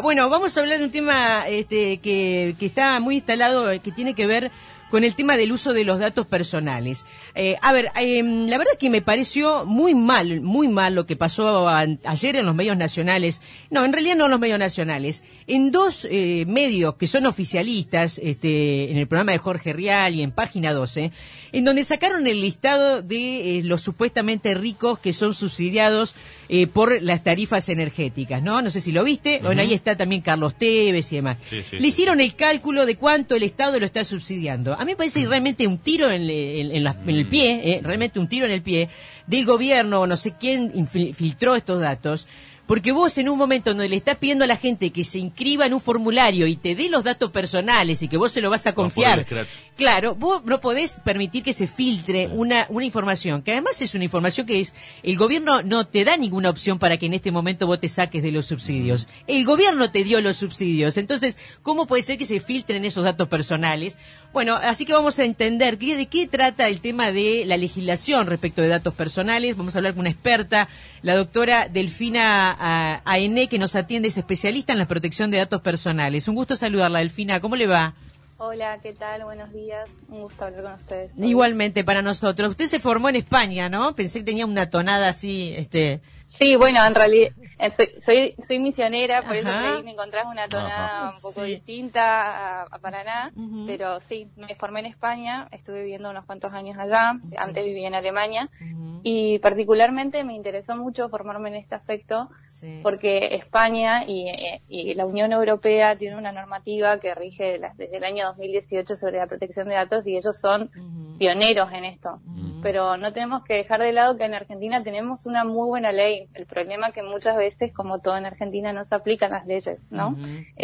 Bueno, vamos a hablar de un tema que está muy instalado, que tiene que ver con el tema del uso de los datos personales. La verdad que me pareció muy mal lo que pasó ayer en los medios nacionales. No, en realidad no en los medios nacionales. En dos medios que son oficialistas, en el programa de Jorge Rial y en Página 12, en donde sacaron el listado de los supuestamente ricos que son subsidiados por las tarifas energéticas, ¿no? No sé si lo viste. Bueno, ahí está también Carlos Tevez y demás. Sí. Le hicieron el cálculo de cuánto el Estado lo está subsidiando. A mí me parece realmente un tiro en el pie, realmente un tiro en el pie del gobierno, no sé quién filtró estos datos. Porque vos en un momento donde le estás pidiendo a la gente que se inscriba en un formulario y te dé los datos personales y que vos se lo vas a confiar, claro, vos no podés permitir que se filtre una información, que además es una información que el gobierno no te da ninguna opción para que en este momento vos te saques de los subsidios. El gobierno te dio los subsidios, entonces, ¿cómo puede ser que se filtren esos datos personales? Bueno, así que vamos a entender de qué trata el tema de la legislación respecto de datos personales. Vamos a hablar con una experta, la doctora Delfina Aené, que nos atiende, es especialista en la protección de datos personales. Un gusto saludarla, Delfina. ¿Cómo le va? Hola, ¿qué tal? Buenos días. Un gusto hablar con ustedes. Igualmente para nosotros. Usted se formó en España, ¿no? Pensé que tenía una tonada así, Sí, bueno, en realidad soy misionera, por eso ahí me encontrás una tonada un poco distinta a Paraná, pero sí, me formé en España, estuve viviendo unos cuantos años allá, antes vivía en Alemania, y particularmente me interesó mucho formarme en este aspecto, porque España y la Unión Europea tienen una normativa que rige desde el año 2018 sobre la protección de datos, y ellos son pioneros en esto. Pero no tenemos que dejar de lado que en Argentina tenemos una muy buena ley. El problema es que muchas veces, como todo en Argentina, no se aplican las leyes, ¿no?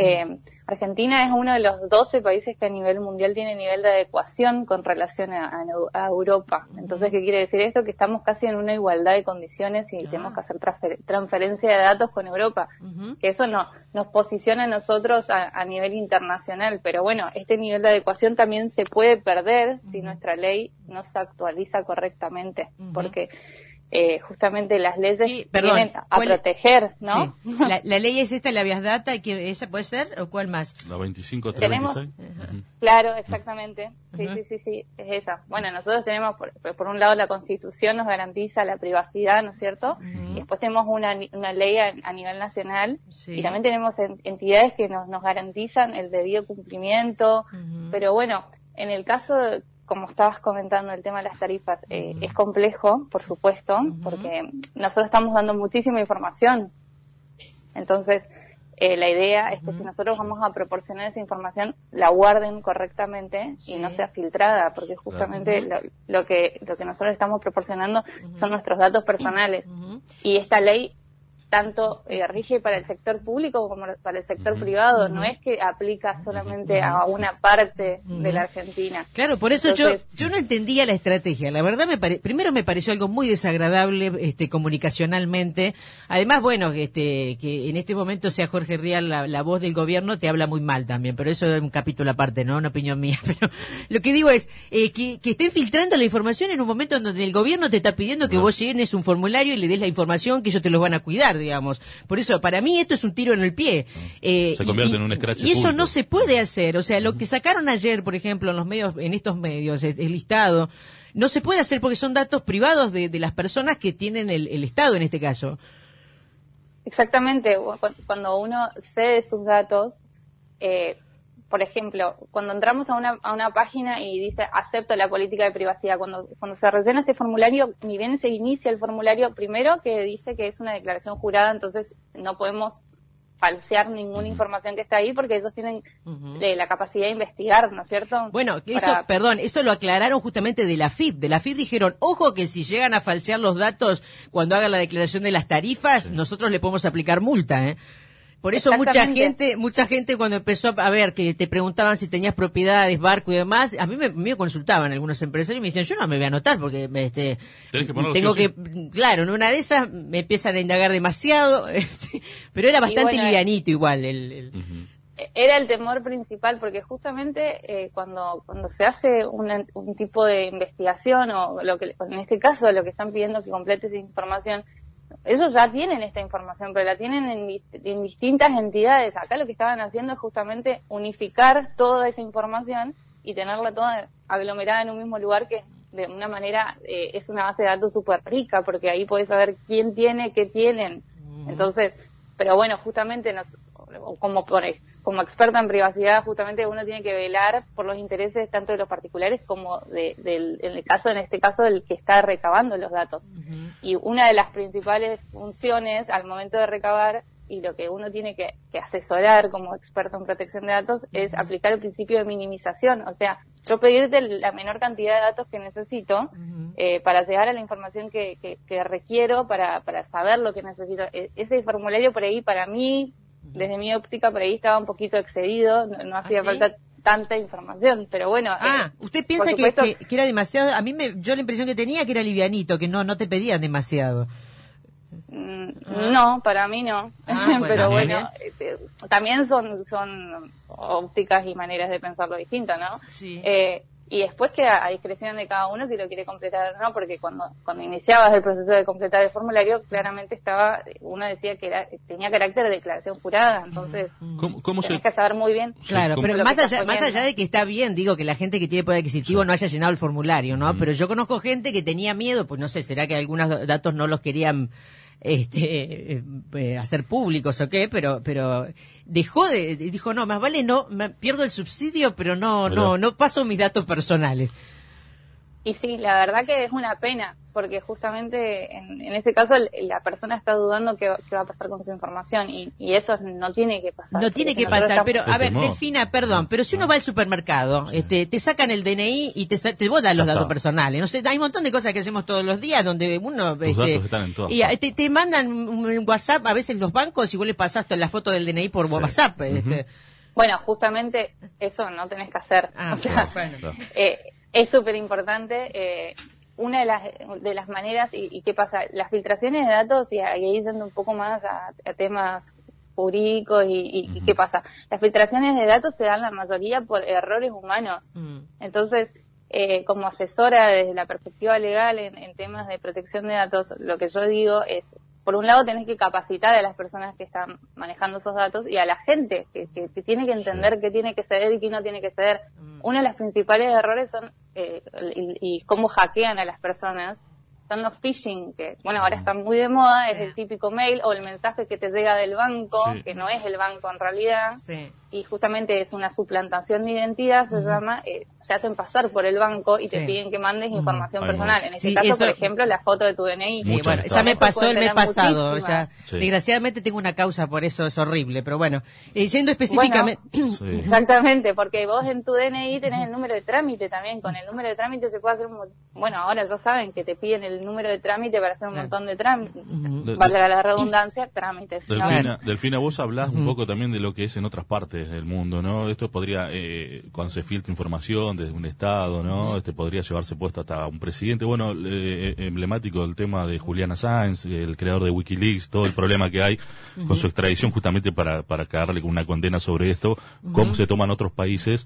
Argentina es uno de los 12 países que a nivel mundial tiene nivel de adecuación con relación a Europa. Entonces, ¿qué quiere decir esto? Que estamos casi en una igualdad de condiciones y tenemos que hacer transferencia de datos con Europa. Que eso nos posiciona a nosotros a nivel internacional. Pero bueno, este nivel de adecuación también se puede perder si nuestra ley no se actualiza correctamente, porque justamente las leyes vienen a proteger, ¿no? Sí. La ley es esta, la Habeas Data, y que ella puede ser, ¿o cuál más? La 25326. Claro, exactamente. Sí, es esa. Bueno, nosotros tenemos, por un lado, la Constitución nos garantiza la privacidad, ¿no es cierto? Y después tenemos una ley a nivel nacional, y también tenemos entidades que nos garantizan el debido cumplimiento, pero bueno, en el caso como estabas comentando, el tema de las tarifas, es complejo, por supuesto, porque nosotros estamos dando muchísima información. Entonces, la idea es que si nosotros vamos a proporcionar esa información, la guarden correctamente y no sea filtrada, porque justamente lo que nosotros estamos proporcionando son nuestros datos personales. Y esta ley tanto rige para el sector público como para el sector privado, no es que aplica solamente a una parte de la Argentina. Claro, por eso entonces, yo no entendía la estrategia. La verdad, primero me pareció algo muy desagradable comunicacionalmente. Además, bueno, que en este momento sea Jorge Rial la voz del gobierno, te habla muy mal también, pero eso es un capítulo aparte, ¿no? Una opinión mía. Pero lo que digo es que estén filtrando la información en un momento en donde el gobierno te está pidiendo que vos llenes un formulario y le des la información que ellos te los van a cuidar, digamos. Por eso, para mí esto es un tiro en el pie. Se convierte en un scratch. Y eso no se puede hacer. O sea, lo que sacaron ayer, por ejemplo, en estos medios, el listado, no se puede hacer porque son datos privados de las personas que tienen el Estado en este caso. Exactamente. Cuando uno cede sus datos, por ejemplo, cuando entramos a una página y dice acepto la política de privacidad, cuando se rellena este formulario, ni bien se inicia el formulario, primero que dice que es una declaración jurada, entonces no podemos falsear ninguna información que está ahí porque ellos tienen la capacidad de investigar, ¿no es cierto? Bueno, eso lo aclararon justamente de la AFIP. De la AFIP dijeron, ojo que si llegan a falsear los datos cuando hagan la declaración de las tarifas, nosotros le podemos aplicar multa, ¿eh? Por eso mucha gente cuando empezó a ver que te preguntaban si tenías propiedades, barco y demás, a mí me consultaban algunos empresarios y me decían, yo no me voy a anotar porque claro, en una de esas me empiezan a indagar demasiado, pero era bastante livianito igual Era el temor principal porque justamente cuando se hace un tipo de investigación o en este caso lo que están pidiendo que complete esa información, ellos ya tienen esta información, pero la tienen en distintas entidades. Acá lo que estaban haciendo es justamente unificar toda esa información y tenerla toda aglomerada en un mismo lugar, que de una manera es una base de datos súper rica, porque ahí podés saber quién tiene, qué tienen. Entonces, pero bueno, justamente como experta en privacidad, justamente uno tiene que velar por los intereses tanto de los particulares como en este caso, del que está recabando los datos. Y una de las principales funciones al momento de recabar, y lo que uno tiene que asesorar como experto en protección de datos, es aplicar el principio de minimización. O sea, yo pedirte la menor cantidad de datos que necesito para llegar a la información que requiero, para saber lo que necesito. Ese formulario por ahí, para mí, desde mi óptica, por ahí estaba un poquito excedido, no hacía falta tanta información, pero bueno. ¿Usted piensa que era demasiado? A mí yo la impresión que tenía que era livianito, que no te pedían demasiado. No, para mí no. Bueno, pero bueno, también son ópticas y maneras de pensarlo distinto, ¿no? Sí. Y después queda a discreción de cada uno si lo quiere completar o no, porque cuando iniciabas el proceso de completar el formulario, claramente uno decía que tenía carácter de declaración jurada, entonces tenés que saber muy bien. Claro, pero más allá de que está bien, digo, que la gente que tiene poder adquisitivo no haya llenado el formulario, ¿no? Pero yo conozco gente que tenía miedo, pues no sé, será que algunos datos no los querían hacer públicos o qué, pero dijo, no, más vale pierdo el subsidio, pero no paso mis datos personales. Y sí, la verdad que es una pena, porque justamente en ese caso la persona está dudando qué va a pasar con su información, y eso no tiene que pasar. No tiene que pasar, pero a ver, Delfina, perdón, pero si uno va al supermercado, te sacan el DNI y te botan los datos personales, no sé, hay un montón de cosas que hacemos todos los días donde uno... Tus datos están en todas y te mandan un WhatsApp, a veces los bancos, y vos le pasás la foto del DNI por WhatsApp. Bueno, justamente eso no tenés que hacer. Es súper importante. Una de las maneras, y qué pasa, las filtraciones de datos, y ahí yendo un poco más a temas jurídicos y qué pasa, las filtraciones de datos se dan la mayoría por errores humanos. Entonces, como asesora desde la perspectiva legal en temas de protección de datos, lo que yo digo es, por un lado tenés que capacitar a las personas que están manejando esos datos y a la gente que tiene que entender qué tiene que ceder y qué no tiene que ceder. Uno de los principales errores son y cómo hackean a las personas, son los phishing, que bueno, ahora están muy de moda, es el típico mail o el mensaje que te llega del banco, que no es el banco en realidad, y justamente es una suplantación de identidad, se llama, se hacen pasar por el banco y te piden que mandes información personal. En este caso, por ejemplo, la foto de tu DNI. Bueno, ya me pasó el mes pasado. Desgraciadamente tengo una causa por eso, es horrible, pero bueno, yendo específicamente... Bueno, exactamente, porque vos en tu DNI tenés el número de trámite también. Con el número de trámite se puede hacer bueno, ahora ya saben que te piden el número de trámite para hacer un montón de trámites. Valga la redundancia, trámites. Delfina, vos hablás un poco también de lo que es en otras partes del mundo, ¿no? Esto podría, cuando se filtra información desde un Estado, ¿no? Podría llevarse puesto hasta un presidente. Bueno, emblemático el tema de Julian Assange, el creador de WikiLeaks, todo el problema que hay con su extradición justamente para caerle con una condena sobre esto, cómo se toman otros países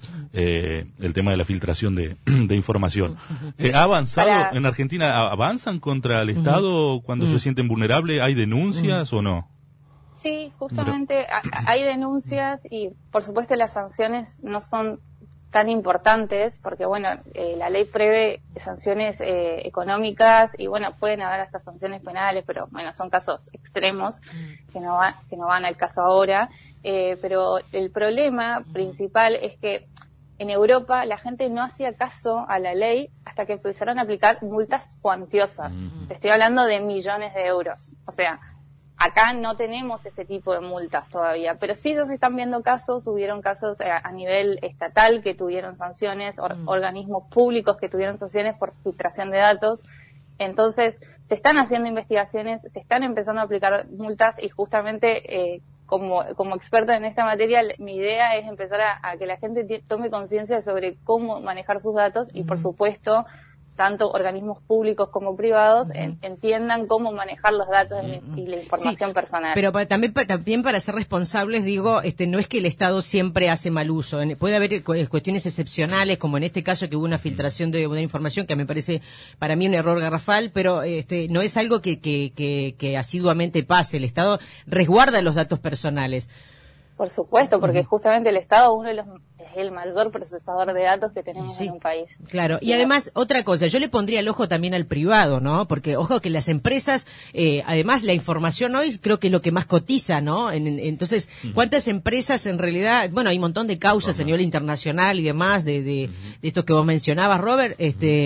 el tema de la filtración de información. ¿Ha avanzado en Argentina? ¿Avanzan contra el Estado cuando se sienten vulnerables? ¿Hay denuncias o no? Sí, justamente hay denuncias y por supuesto las sanciones no son tan importantes porque bueno, la ley prevé sanciones económicas y bueno, pueden haber hasta sanciones penales, pero bueno, son casos extremos que no van al caso ahora, pero el problema principal es que en Europa la gente no hacía caso a la ley hasta que empezaron a aplicar multas cuantiosas. Te estoy hablando de millones de euros. O sea, acá no tenemos ese tipo de multas todavía, pero sí se están viendo casos, hubieron casos a nivel estatal que tuvieron sanciones, organismos públicos que tuvieron sanciones por filtración de datos. Entonces, se están haciendo investigaciones, se están empezando a aplicar multas y justamente... Como experta en esta materia, mi idea es empezar a que la gente tome conciencia sobre cómo manejar sus datos y, por supuesto, tanto organismos públicos como privados entiendan cómo manejar los datos y la información personal. Pero también para ser responsables, digo, no es que el Estado siempre hace mal uso. Puede haber cuestiones excepcionales, como en este caso que hubo una filtración de información que me parece para mí un error garrafal, pero no es algo que asiduamente pase. El Estado resguarda los datos personales. Por supuesto, porque justamente el Estado es el mayor procesador de datos que tenemos en un país. Claro, y además, otra cosa, yo le pondría el ojo también al privado, ¿no? Porque, ojo, que las empresas, además la información hoy creo que es lo que más cotiza, ¿no? Entonces, ¿cuántas empresas en realidad, bueno, hay un montón de causas a nivel internacional y demás, de esto que vos mencionabas, Robert,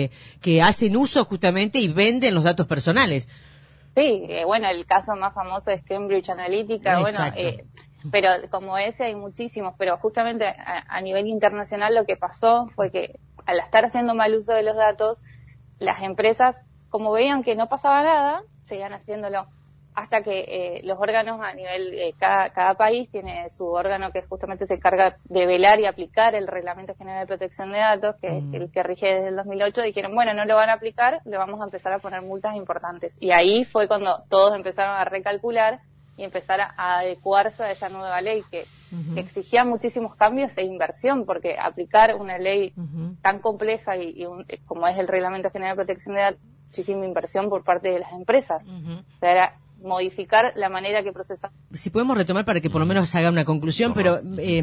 que hacen uso justamente y venden los datos personales? Sí, bueno, el caso más famoso es Cambridge Analytica, Exacto. Bueno, pero como ese hay muchísimos, pero justamente a nivel internacional lo que pasó fue que al estar haciendo mal uso de los datos, las empresas, como veían que no pasaba nada, seguían haciéndolo, hasta que los órganos a nivel, cada país tiene su órgano que justamente se encarga de velar y aplicar el Reglamento General de Protección de Datos, que es el que rige desde el 2008, dijeron, bueno, no lo van a aplicar, le vamos a empezar a poner multas importantes. Y ahí fue cuando todos empezaron a recalcular y empezar a adecuarse a esa nueva ley que exigía muchísimos cambios e inversión, porque aplicar una ley tan compleja como es el Reglamento General de Protección de Datos, muchísima inversión por parte de las empresas. O sea, era modificar la manera que procesamos. Si podemos retomar para que por lo menos haga una conclusión, pero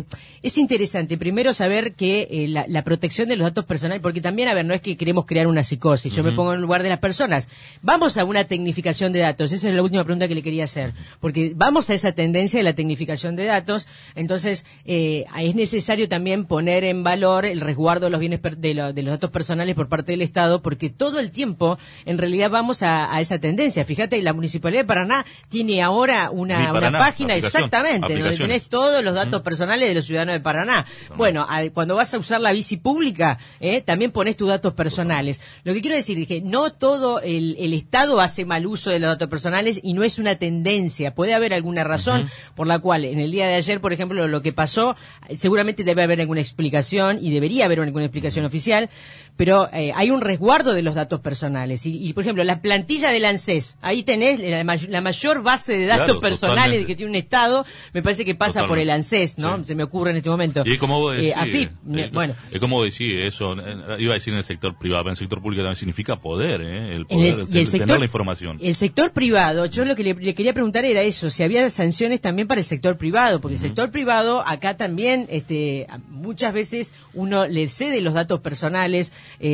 es interesante primero saber que la protección de los datos personales, porque también, a ver, no es que queremos crear una psicosis, yo me pongo en el lugar de las personas, vamos a una tecnificación de datos, esa es la última pregunta que le quería hacer, porque vamos a esa tendencia de la tecnificación de datos, entonces es necesario también poner en valor el resguardo de los bienes de los datos personales por parte del Estado, porque todo el tiempo en realidad vamos a esa tendencia. Fíjate, la Municipalidad de Paraná tiene ahora una página, exactamente, donde tenés todos los datos personales de los ciudadanos de Paraná. Bueno, cuando vas a usar la bici pública, también pones tus datos personales. Lo que quiero decir es que no todo el Estado hace mal uso de los datos personales y no es una tendencia. Puede haber alguna razón por la cual en el día de ayer, por ejemplo, lo que pasó, seguramente debe haber alguna explicación y debería haber alguna explicación oficial, pero hay un resguardo de los datos personales. Y por ejemplo, la plantilla del ANSES, ahí tenés la mayor base de datos personales que tiene un Estado, me parece que pasa por el ANSES, ¿no? Se me ocurre en este momento. Y como vos decís, AFIP, bueno. Es como decir eso, iba a decir en el sector privado, pero en el sector público también significa poder, el poder de tener la información. El sector privado, yo lo que le quería preguntar era eso, si había sanciones también para el sector privado, porque el sector privado acá también, muchas veces uno le cede los datos personales,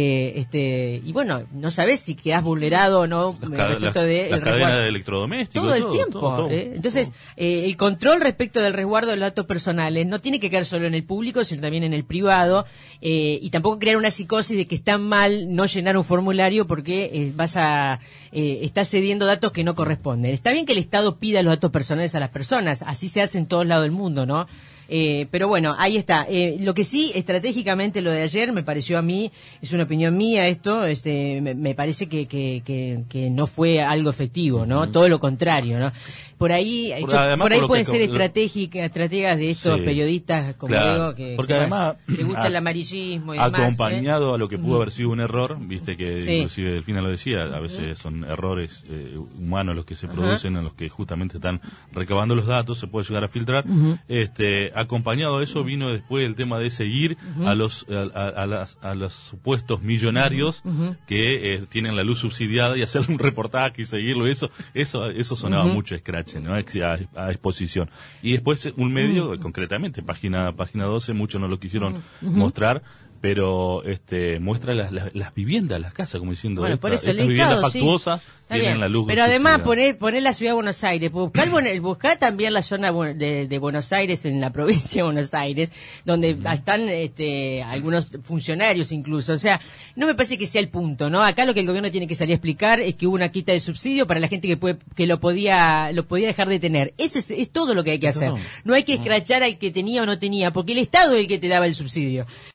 y bueno, no sabés si quedás vulnerado o no respecto de la cadena de electrodomésticos. Todo el tiempo. Todo. Entonces, el control respecto del resguardo de los datos personales no tiene que quedar solo en el público, sino también en el privado, y tampoco crear una psicosis de que está mal no llenar un formulario porque estás cediendo datos que no corresponden. Está bien que el Estado pida los datos personales a las personas, así se hace en todos lados del mundo, ¿no? Pero bueno, ahí está. Lo que sí, estratégicamente, lo de ayer me pareció a mí, es una opinión mía esto, me parece que no fue algo efectivo, ¿no? Todo lo contrario, ¿no? Por ahí pueden ser estrategas de estos periodistas, como digo, que además le gusta el amarillismo y demás. Acompañado a lo que pudo haber sido un error, viste que inclusive Delfina lo decía, a veces son errores humanos los que se producen, en los que justamente están recabando los datos, se puede llegar a filtrar. Acompañado a eso vino después el tema de seguir a los supuestos millonarios que tienen la luz subsidiada y hacerle un reportaje y seguirlo, eso sonaba mucho scratch, ¿no? A exposición. Y después un medio, concretamente página 12, muchos no lo quisieron mostrar, pero muestra las viviendas, las casas, como diciendo, bueno, por eso estas viviendas factuosas tienen la luz. Pero además poner la ciudad de Buenos Aires, buscar también la zona de Buenos Aires, en la provincia de Buenos Aires, donde están algunos funcionarios incluso. O sea, no me parece que sea el punto, ¿no? Acá lo que el gobierno tiene que salir a explicar es que hubo una quita de subsidio para la gente que lo podía dejar de tener. Es todo lo que hay que hacer. No hay que escrachar al que tenía o no tenía, porque el Estado es el que te daba el subsidio.